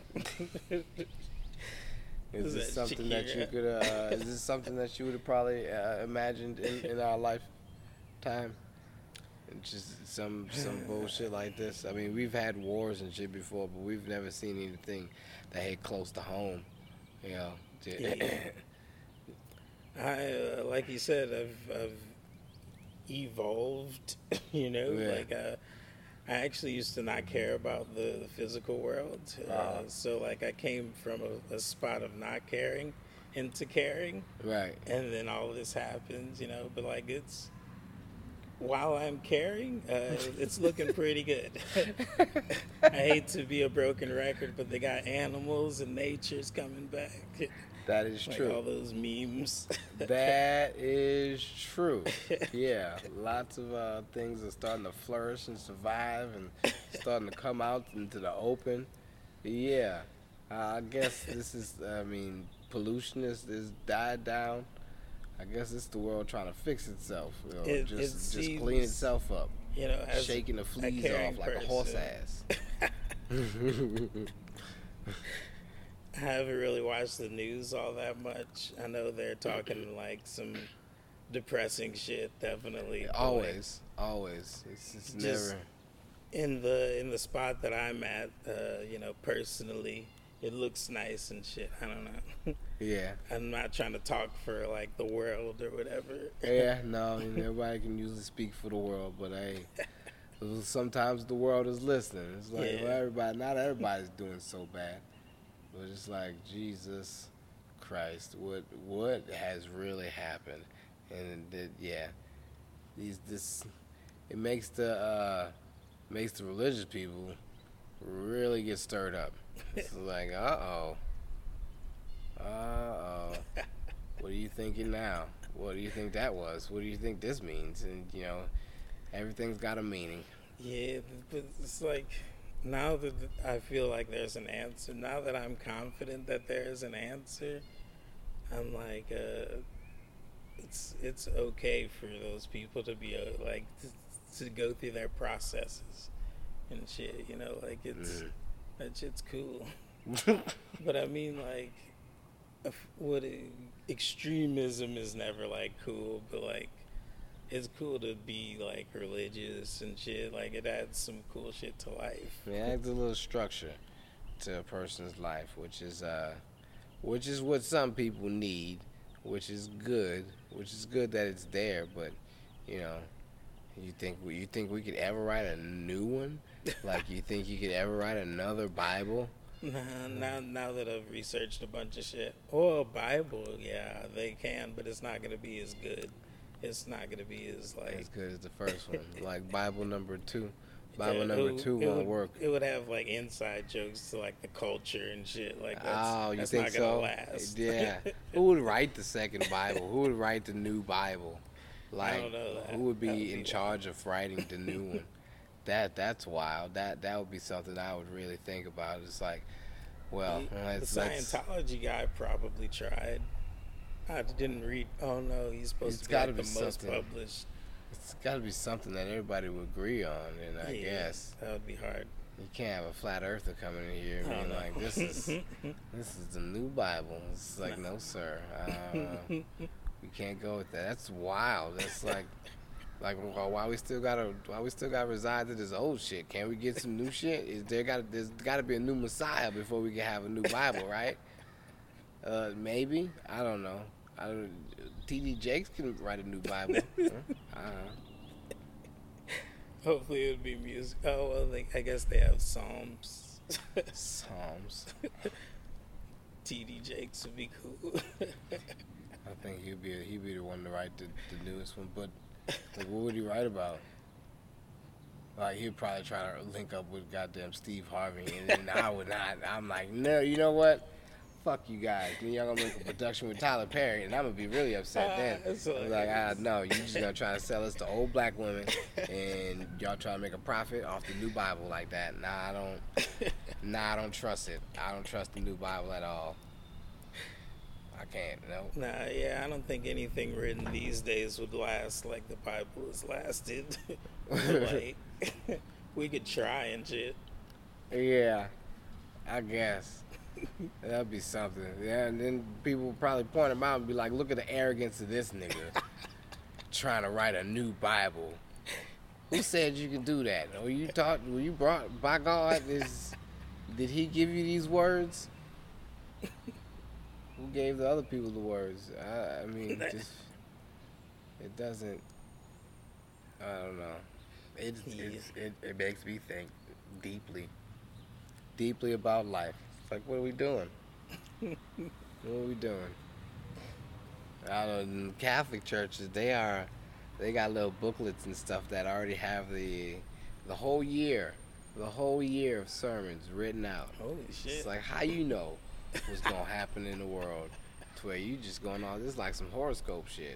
is Is this that something that you Shakira? could? Uh, is this something that you would have probably uh, imagined in, in our lifetime? Just some some bullshit like this. I mean, we've had wars and shit before, but we've never seen anything that hit close to home. You know. Yeah. I uh, like you said, I've, I've evolved. You know, Yeah. like uh, I actually used to not care about the, the physical world. Uh, Uh-huh. So like I came from a, a spot of not caring into caring, Right. and then all this happens. You know, but like it's. While I'm caring, uh, it's looking pretty good. I hate to be a broken record, but they got animals and nature's coming back. That is Like true. all those memes. That is true. Yeah, lots of uh, things are starting to flourish and survive and starting to come out into the open. Yeah, uh, I guess this is, I mean, pollution is, is died down. I guess it's the world trying to fix itself. You know, It- just it just seems- clean itself up. You know, as Shaking the fleas caring off like a horse person. ass. I haven't really watched the news all that much. I know they're talking like some depressing shit, definitely. but, like, Always, always. It's, it's Just- never. in the in the spot that I'm at, uh, you know, personally, it looks nice and shit. I don't know. Yeah. I'm not trying to talk for like the world or whatever. Yeah, no, I mean, everybody can usually speak for the world, but hey, sometimes the world is listening. It's like, Yeah. well, everybody, not everybody's doing so bad, but it's like, Jesus Christ, what what has really happened? And it, yeah, these this it makes the uh, makes the religious people really get stirred up. It's like, uh oh, uh oh. What are you thinking now? What do you think that was? What do you think this means? And you know, everything's got a meaning. Yeah, but it's like now that I feel like there's an answer. Now that I'm confident that there is an answer, I'm like, uh, it's it's okay for those people to be uh, like to, to go through their processes and shit. You know, like it's Mhm. that shit's cool. But I mean, like, if- what it, extremism is never like cool, but like it's cool to be like religious and shit. Like it adds some cool shit to life. It adds a little structure to a person's life, which is uh, which is what some people need, which is good. Which is good that it's there, but you know, you think you think we could ever write a new one? Like you think you could ever write another Bible? Nah, now now that I've researched a bunch of shit, or a Bible, yeah, they can, but it's not gonna be as good. It's not gonna be as like As good as the first one, like Bible number two. Bible yeah, number it- two it won't would, work. It would have like inside jokes to like the culture and shit. Like that's, Oh, you that's think not gonna so? last. Yeah. Who would write the second Bible? Who would write the new Bible? Like, don't know that. who would be That would in be charge of writing the new one? That that's wild. That that would be something I would really think about. It's like, well, the let's, let's, Scientology guy probably tried. I didn't read. Oh no, he's supposed It's to be gotta like be the most something. published. it's got to be something that everybody would agree on. And I Yeah, guess that would be hard. you can't have a flat earther coming in here I being don't know. like, this is this is the new Bible. It's like, no, sir. Uh, we can't go with that. That's wild. That's like, Like, well, why we still gotta, why we still gotta reside to this old shit? Can't we get some new shit? Is there got, there's got to be a new Messiah before we can have a new Bible, right? Uh, maybe. I don't know. I don't. T D Jakes can write a new Bible. Huh? I don't know. Hopefully it would be music. Oh well, they, I guess they have Psalms. Psalms. T D Jakes would be cool. I think he'd be he'd be the one to write the, the newest one. But like, what would he write about? Like, he'd probably try to link up with goddamn Steve Harvey, and then I would not. I'm like, no, you know what? Fuck you guys. Then y'all gonna make a production with Tyler Perry, and I'm gonna be really upset then. Uh, I'm like, ah, no, you just gonna try to sell us to old black women, and y'all trying to make a profit off the new Bible like that. Nah, I don't. Nah, I don't trust it. I don't trust the new Bible at all. I can't. No. Nah, yeah, I don't think anything written these days would last like the Bible has lasted. Like, we could try and shit. Yeah, I guess. That'd be something. Yeah, and then people would probably point him out and be like, look at the arrogance of this nigga trying to write a new Bible. Who said you can do that? Were you taught, were you brought by God? Is, did he give you these words? Who gave the other people the words? I, I mean, just, it doesn't, I don't know. It, it, it, it makes me think deeply, deeply about life. Like, what are we doing? What are we doing? Out in Catholic churches, they are, they got little booklets and stuff that already have the, the whole year, the whole year of sermons written out. Holy shit! It's like, how you know what's gonna happen in the world, to where you just going on? This is like some horoscope shit.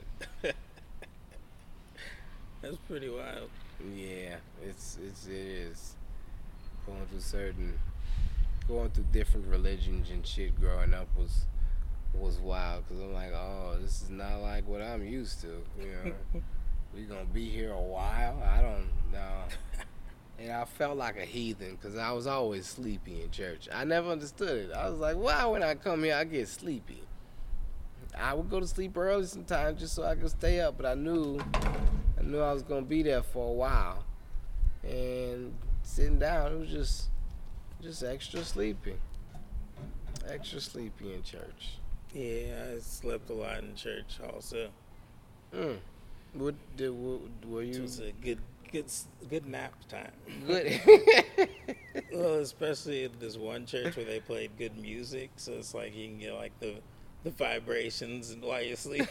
That's pretty wild. Yeah, it's it's it is going through certain. Going through different religions and shit growing up was was wild, because I'm like, oh, this is not like what I'm used to, you know. We gonna be here a while? I don't know. And I felt like a heathen because I was always sleepy in church. I never understood it. I was like, why when I come here I get sleepy? I would go to sleep early sometimes just so I could stay up, but I knew I knew I was gonna be there for a while. And sitting down, it was just Just extra sleepy. Extra sleepy in church. Yeah, I slept a lot in church also. Mm. What did what, were It you was a good, good, good nap time. good? Well, especially at this one church where they played good music, so it's like you can get like the, the vibrations and while you sleep.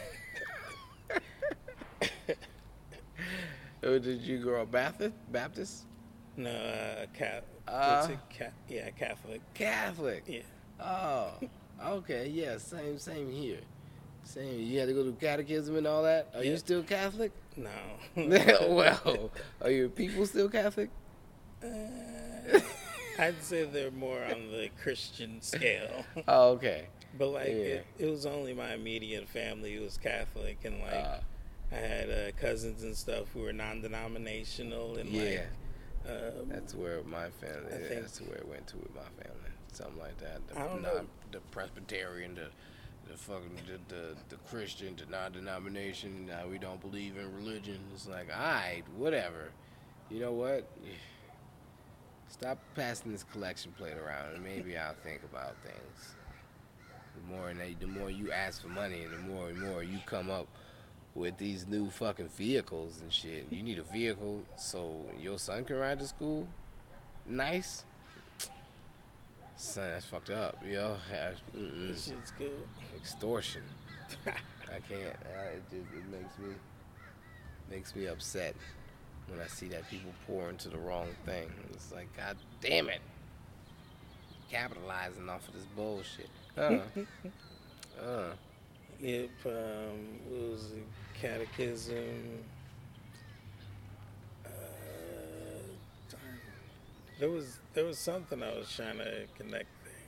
Or did you grow up Baptist? Baptist? No, uh, cat. Uh, what's it? Cat? Yeah, Catholic. Catholic. Yeah. Oh, okay. Yeah, same same here. Same. You had to go to catechism and all that. Are Yeah. you still Catholic? No. Well, are your people still Catholic? Uh, I'd say they're more on the Christian scale. Oh, okay. But like, Yeah. it, it was only my immediate family who was Catholic, and like, Uh, I had uh, cousins and stuff who were non-denominational, and Yeah. like, um, That's where my family. I Yeah, think- that's where it went to with my family. Something like that. The, I don't non, know. the Presbyterian, the the fucking the the, the Christian, the non-denomination. Uh, we don't believe in religion. It's like, all right, whatever. You know what? Stop passing this collection plate around, and maybe I'll think about things. The more and they, the more you ask for money, and the more and more you come up with these new fucking vehicles and shit. You need a vehicle so your son can ride to school? Nice. Son, that's fucked up, yo. Mm-mm. this shit's good. Extortion. I can't. Uh, it just it makes me makes me upset when I see that people pour into the wrong thing. It's like, God damn it, capitalizing off of this bullshit. Uh, uh. Yep. Um, it was a catechism. Uh, darn. There was there was something I was trying to connect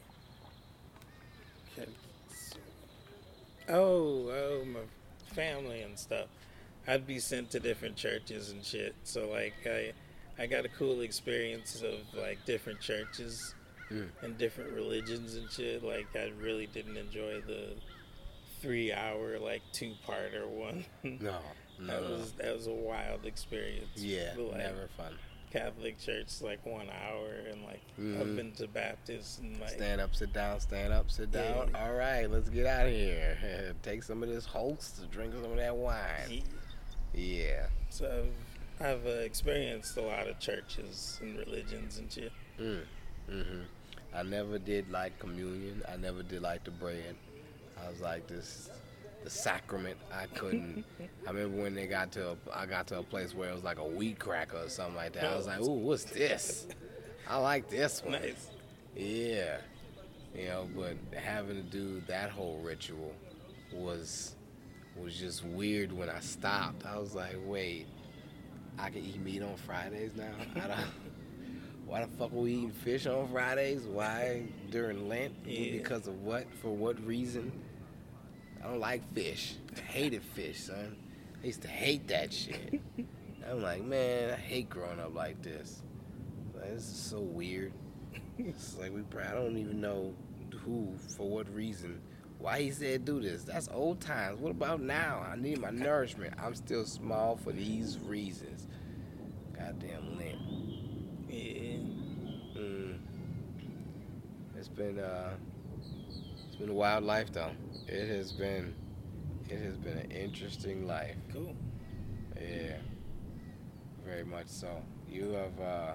there. Catechism. Oh, oh, my family and stuff. I'd be sent to different churches and shit. So like I, I got a cool experience of like different churches Mm. and different religions and shit. Like I really didn't enjoy the three hour like two parter one. No, no, that no. was that was a wild experience. Yeah, But, like, never fun. Catholic church like one hour, and like Mhm. I've been to Baptist and like Stand up, sit down, stand up, sit down. Yeah. All right, let's get out of here. Take some of this Holst, drink some of that wine. Yeah. So I've, I've uh, experienced a lot of churches and religions and shit. Mm. Mm-hmm. I never did like communion. I never did like the bread. I was like this, the sacrament. I couldn't. I remember when they got to, a, I got to a place where it was like a wheat cracker or something like that. I was like, ooh, what's this? I like this one. Nice. Yeah. You know, but having to do that whole ritual was was just weird when I stopped. I was like, wait, I can eat meat on Fridays now? I don't, why the fuck are we eating fish on Fridays? Why during Lent? Yeah. Because of what? For what reason? I don't like fish. I hated fish, son. I used to hate that shit. I'm like, man, I hate growing up like this. Like, this is so weird. It's like we probably, I don't even know who, for what reason, why he said do this. That's old times. What about now? I need my nourishment. I'm still small for these reasons. Goddamn Lent. Yeah. Mm. It's been uh, it's been a wild life though. It has been, it has been an interesting life. Cool. Yeah, very much so. You have uh,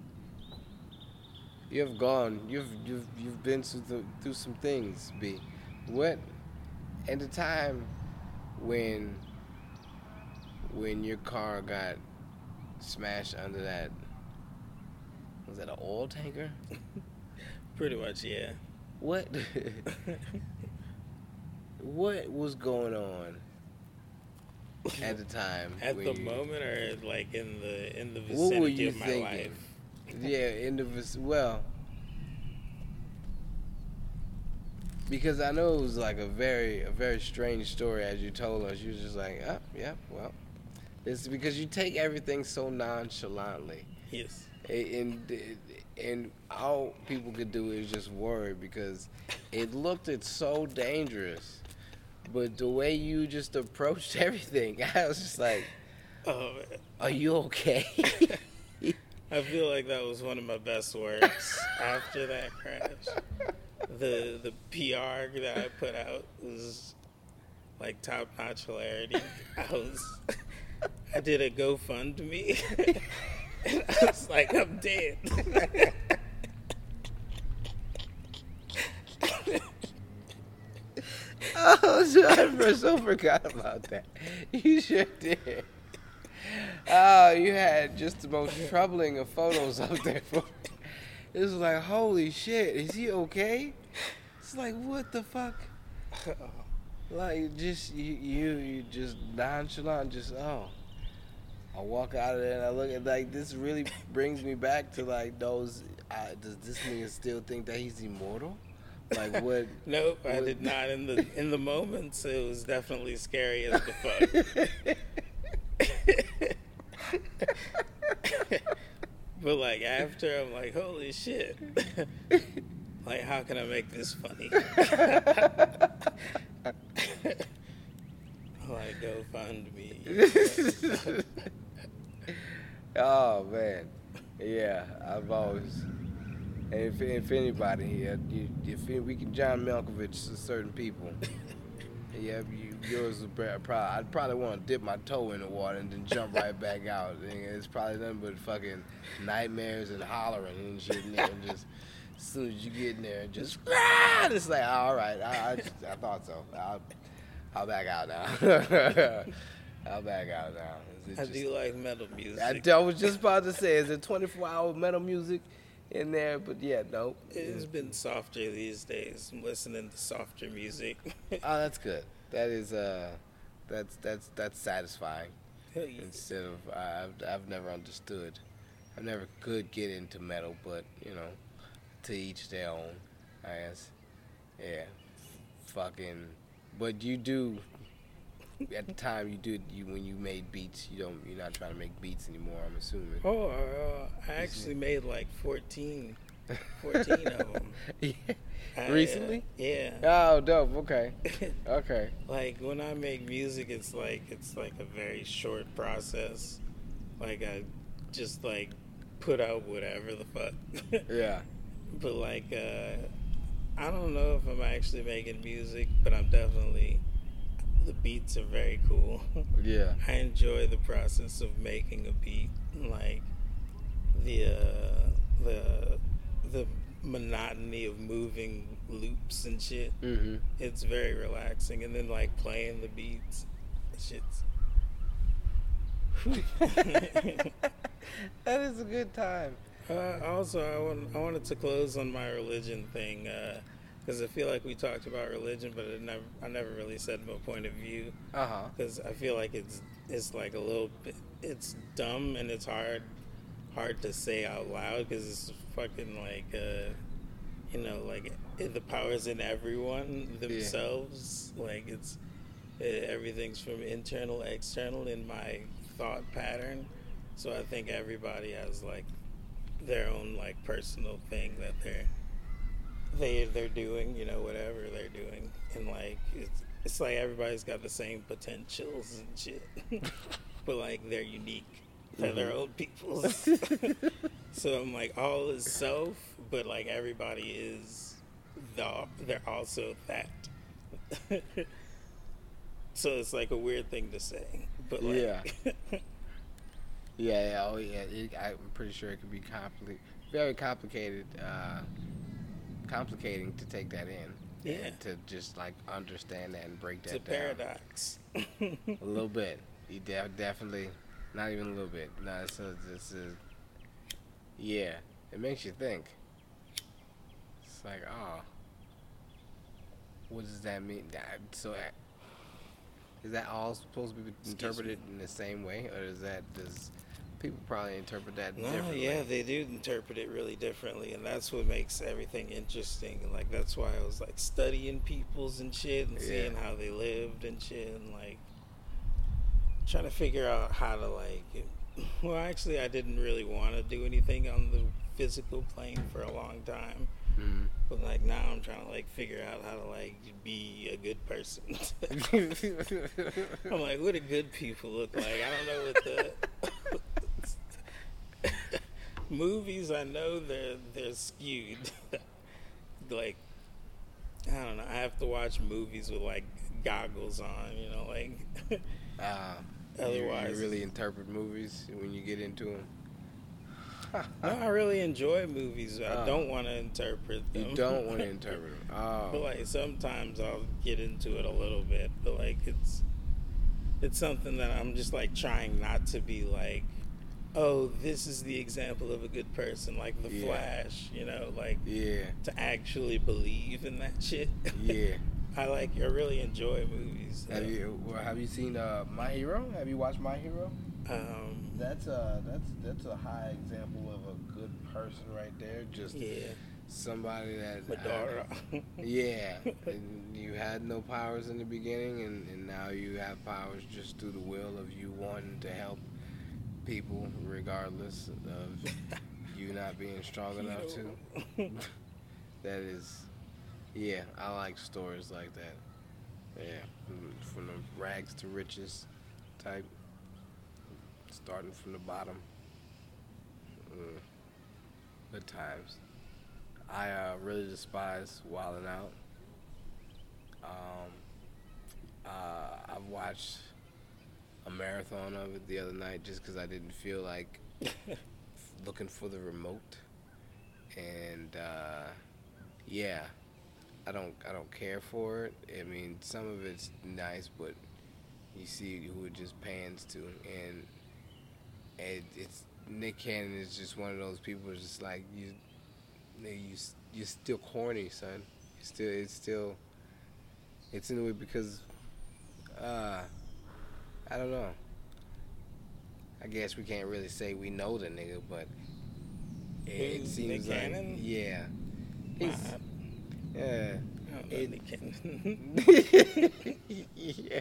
you have gone. You've you've you've been through the, through some things, B. What at the time when when your car got smashed under that, was that an oil tanker? Pretty much, yeah. What what was going on at the time? At when the you- moment, or like in the in the What were vicinity you of my thinking? life. Yeah, in the vic- well, because I know it was like a very a very strange story as you told us. You was just like, oh, yeah, well, it's because you take everything so nonchalantly, Yes. and and all people could do is just worry because it looked it's so dangerous, but the way you just approached everything, I was just like, Oh man. are you okay? I feel like that was one of my best works after that crash. The the P R that I put out was like top notch hilarity. I was I did a GoFundMe and I was like, I'm dead. Oh, so I so forgot about that. You sure did. Oh, you had just the most troubling of photos up there. For it was like, holy shit, is he okay? It's like, what the fuck? Like, just you, you, you just nonchalant, just oh. I walk out of there and I look at like this really brings me back to like those. Uh, does this nigga still think that he's immortal? Like what? Nope, I what- did not in the in the moments. It was definitely scary as the fuck. But like after, I'm like, holy shit. Like, how can I make this funny? Like, go find me. Oh man, yeah. I've always, and if, if anybody here, you, if we can John Malkovich to certain people, yeah, you, yours would be- probably. I'd probably want to dip my toe in the water and then jump right back out. And it's probably nothing but fucking nightmares and hollering and shit. And then just as soon as you get in there, just ah, it's like, all right, I, I, I thought so. I'll, I'll back out now. I'll back out now. Is it I just- do like metal music. I, I was just about to say, is it twenty-four hour metal music in there? But yeah, no. It's been softer these days. I'm listening to softer music. Oh, that's good. That is uh, that's that's that's satisfying. Instead of I- I've I've never understood. I never could get into metal, but you know, to each their own. I guess. Yeah. Fucking. But you do. At the time you did, you when you made beats, you don't. You're not trying to make beats anymore. I'm assuming. Oh, uh, I actually made like fourteen fourteen of them. Yeah. I, Recently? Uh, yeah. Oh, dope. Okay. Okay. Like when I make music, it's like it's like a very short process. Like I just like put out whatever the fuck. Yeah. But like uh, I don't know if I'm actually making music, but I'm definitely, the beats are very cool. Yeah. I enjoy the process of making a beat, like the uh, the the monotony of moving loops and shit. Mm-hmm. It's very relaxing, and then like playing the beats, shit's. That is a good time. Uh, also, I, want, I wanted to close on my religion thing because uh, I feel like we talked about religion, but it never, I never really said my point of view Uh huh. because I feel like it's it's like a little bit, it's dumb and it's hard hard to say out loud because it's fucking like uh, you know, like it, the power's in everyone themselves. Yeah. Like it's it, everything's from internal, external in my thought pattern. So I think everybody has like their own like personal thing that they're they they're doing, you know, whatever they're doing, and like it's it's like everybody's got the same potentials and shit, but like they're unique. They're their own peoples. So I'm like, all is self, but like everybody is the they're also that. So it's like a weird thing to say, but like, yeah, yeah, yeah, oh yeah. It, I'm pretty sure it could be compli- very complicated, uh, complicating to take that in. Yeah. And to just like understand that and break that it's a down. paradox. A little bit. You de- definitely, not even a little bit. No, it's a, it's a, yeah. It makes you think. It's like, oh, what does that mean? That, so, uh, is that all supposed to be interpreted in the same way, or is that does people probably interpret that No, differently? yeah, they do interpret it really differently, and that's what makes everything interesting. Like that's why I was like studying peoples and shit, and Yeah. seeing how they lived and shit, and like trying to figure out how to like. Well, actually, I didn't really want to do anything on the physical plane for a long time, Mm-hmm. but like now I'm trying to like figure out how to like be a good person. I'm like, what do good people look like? I don't know what the movies. I know they're they're skewed. Like, I don't know. I have to watch movies with like goggles on. You know, like. Uh, Otherwise, you, you really interpret movies when you get into them. No, I really enjoy movies. I Oh. don't want to interpret them. You don't want to interpret them. Oh, But like sometimes I'll get into it a little bit, but like it's it's something that I'm just like trying not to be like, oh, this is the example of a good person, like The Yeah. Flash, you know, like yeah, to actually believe in that shit. yeah. I like I really enjoy movies. Have you well, have you seen uh, My Hero? Have you watched My Hero? Um, That's a that's that's a high example of a good person right there. Just yeah, somebody that Madara. uh, yeah, and you had no powers in the beginning, and, and now you have powers just through the will of you wanting to help people, regardless of you not being strong enough to. That is, yeah, I like stories like that. Yeah, from, from the rags to riches type, starting from the bottom. Mm. Good times. I uh, really despise Wildin' Out. Um, uh, I've watched a marathon of it the other night just because I didn't feel like looking for the remote, and uh, yeah, I don't I don't care for it. I mean, some of it's nice, but you see who it just pans to, and it, it's Nick Cannon is just one of those people. It's just like you, you you're still corny, son. You still it's still it's in a way because uh I don't know. I guess we can't really say we know the nigga, but it, it Who's seems Nick like Cannon? yeah, he's Uh, yeah. I don't know It- Nick Cannon. Yeah.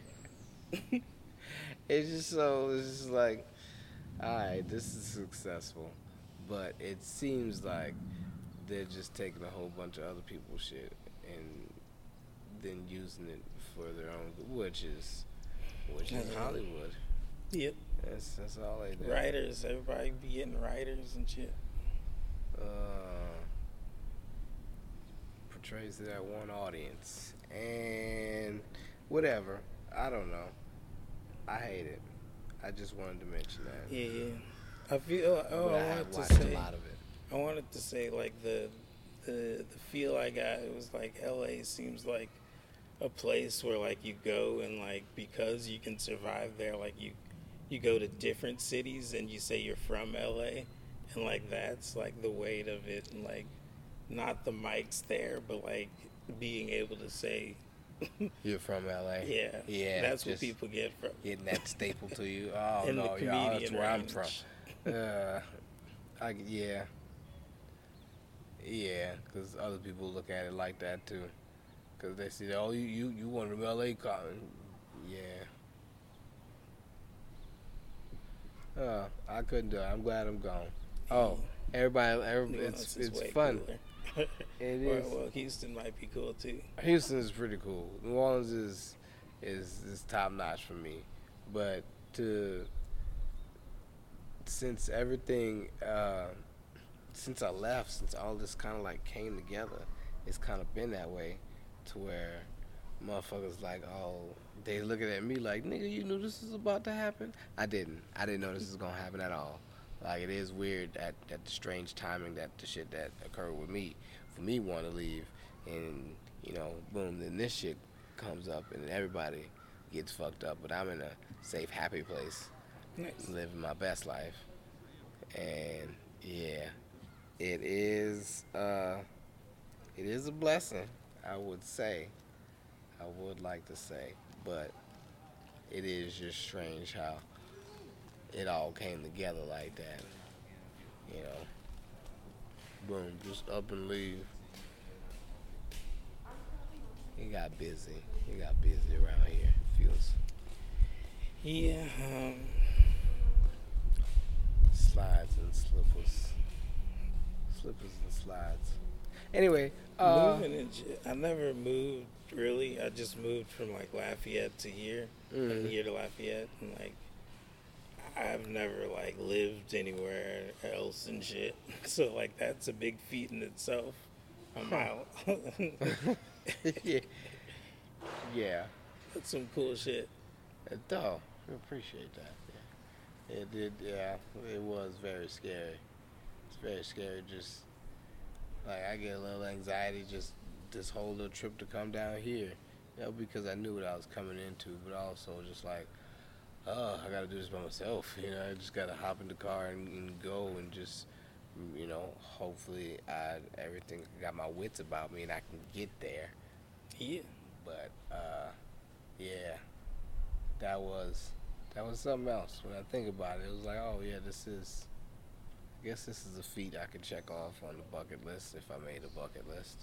It's just so it's just like, all right, this is successful, but it seems like they're just taking a whole bunch of other people's shit and then using it for their own, which is which is Mhm. Hollywood. Yep. That's that's all they do. Writers, everybody be getting writers and shit. Uh, portrays to that one audience and whatever. I don't know. I hate it. I just wanted to mention that. Yeah, yeah. I feel. Oh, But I I wanted have to watched say. a lot of it. I wanted to say like the the the feel I got. It was like L A seems like a place where like you go and like because you can survive there, like you you go to different cities and you say you're from L A, and like that's like the weight of it, and like not the mics there, but like being able to say, You're from L A. yeah, Yeah, that's what just people get from getting that staple to you. Oh in the no, yeah, that's comedian where I'm range. from. Uh, I yeah, yeah, because other people look at it like that too, because they see, oh, you you you one of them L A cops. Yeah. Uh, I couldn't do it. I'm glad I'm gone. Oh, everybody, everybody New it's Orleans is it's way fun. cooler. It Well, is. well, Houston might be cool too. Houston is pretty cool. New Orleans is is is top notch for me, but to since everything uh, since I left, since all this kind of like came together, it's kind of been that way, to where motherfuckers like, oh, they looking at me like, nigga, you knew this was about to happen. I didn't. I didn't know this was gonna happen at all. Like, it is weird that that the strange timing that the shit that occurred with me, for me want to leave, and you know, boom, then this shit comes up and everybody gets fucked up, but I'm in a safe, happy place, Nice. living my best life, and yeah, it is uh, it is a blessing, I would say, I would like to say, but it is just strange how it all came together like that, you know. Boom, just up and leave. He got busy. He got busy around here. Feels Yeah, um, slides and slippers, slippers and slides. Anyway, uh, moving and shit. I never moved really. I just moved from like Lafayette to here, Mhm. and here to Lafayette, and like I've never like lived anywhere else and shit. So like that's a big feat in itself. I'm out. yeah, yeah. That's some cool shit. Though, I appreciate that. Yeah. It did. Yeah, it was very scary. It's very scary. Just like I get a little anxiety just this whole little trip to come down here. You know, because I knew what I was coming into, but also just like, oh, I gotta do this by myself. You know, I just gotta hop in the car and, and go and just, you know, hopefully I everything got my wits about me and I can get there. Yeah. But uh, yeah, that was that was something else. When I think about it, it was like, oh yeah, this is. I guess this is a feat I could check off on the bucket list if I made a bucket list.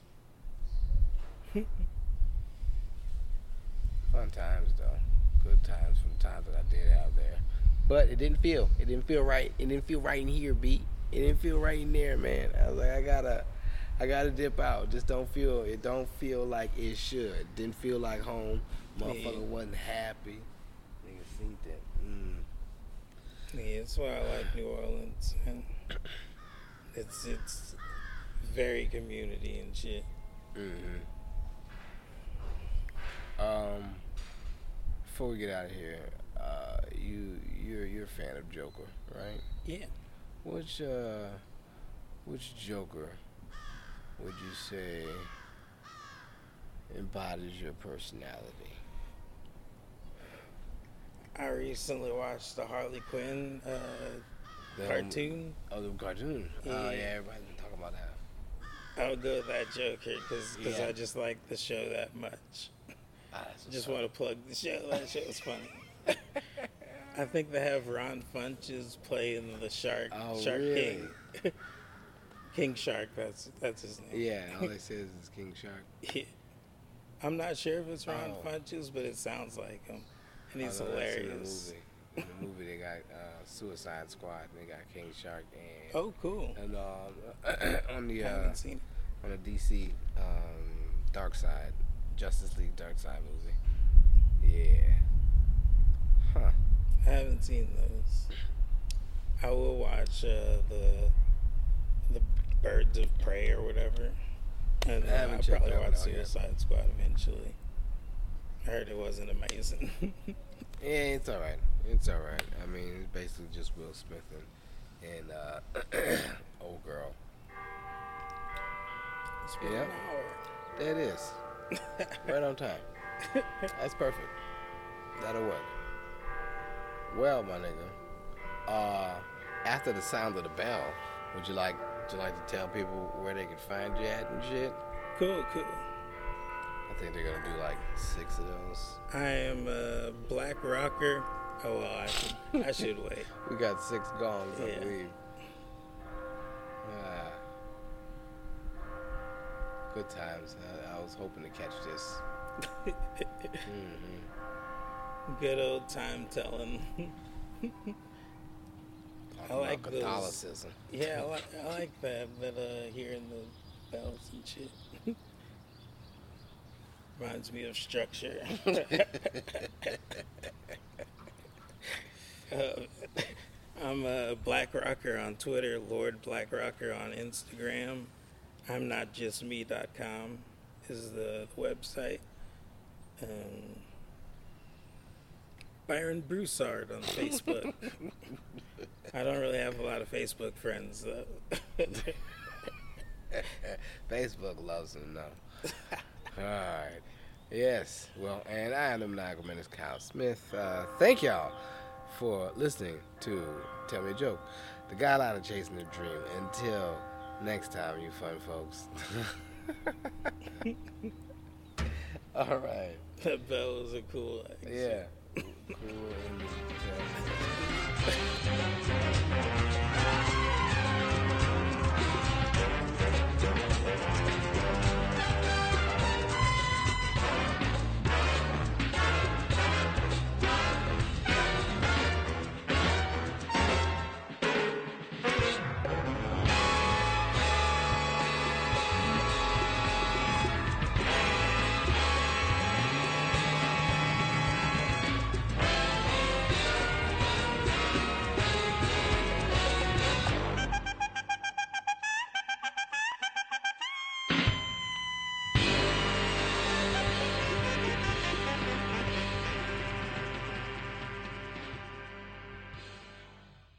Fun times though, good times from the times that I did out there. But it didn't feel, it didn't feel right. It didn't feel right in here, B. It didn't feel right in there, man. I was like, I gotta, I gotta dip out. Just don't feel, it don't feel like it should. Didn't feel like home. Motherfucker Yeah. wasn't happy. Nigga seen that. Mm. Yeah, that's why I like New Orleans, and it's it's very community and shit. Mm-hmm. Um, before we get out of here, uh, you you're you're a fan of Joker, right? Yeah. Which uh, which Joker would you say embodies your personality? I recently watched the Harley Quinn uh, The, um, cartoon. Oh, the cartoon. Oh Yeah. yeah, everybody's been talking about that. I would go with that Joker because Yeah. I just like the show that much. Ah, that's what's Just up. want to plug the show. That show is funny. I think they have Ron Funches playing the shark, Oh, Shark really? King, King Shark. That's that's his name. Yeah, all they say is it's King Shark. Yeah. I'm not sure if it's Ron Oh. Funches, but it sounds like him, and he's Oh, no, that's in the hilarious. movie. in the movie they got uh, Suicide Squad. And they got King Shark and Oh, cool. and um, on the I uh, haven't seen it. on the D C um, Dark Side, Justice League Dark Side movie. Yeah. Huh. I haven't seen those. I will watch uh, the the Birds of Prey or whatever, and I uh, haven't I'll checked probably that one watch out yet. Suicide Squad eventually. I heard it wasn't amazing. Yeah, it's all right. It's all right. I mean, it's basically just Will Smith and, and uh, old girl. It's been Yep. an hour. There it is. Right on time. That's perfect. That'll work. Well, my nigga, uh, after the sound of the bell, would you like would you like to tell people where they can find you at and shit? Cool, cool. I think they're gonna do like six of those. I am a black rocker. Oh well, I should, I should wait. We got six gongs, I Yeah. believe. Ah. Good times. I, I was hoping to catch this. Mm-hmm. Good old time telling. I like about those. Catholicism. Yeah, I like, I like that. That uh, hearing the bells and shit reminds me of structure. uh, I'm a Black Rocker on Twitter, Lord Black Rocker on Instagram. I'm not just me dot com is the website. Um, Byron Broussard on Facebook. I don't really have a lot of Facebook friends though. Facebook loves him now. All right. Yes. Well, and I am the Malcolm Menace Kyle Smith. Uh, thank y'all for listening to Tell Me a Joke. The guy out of chasing the dream. Until next time, you fun folks. All right. That bell was a cool. Yeah. Cool.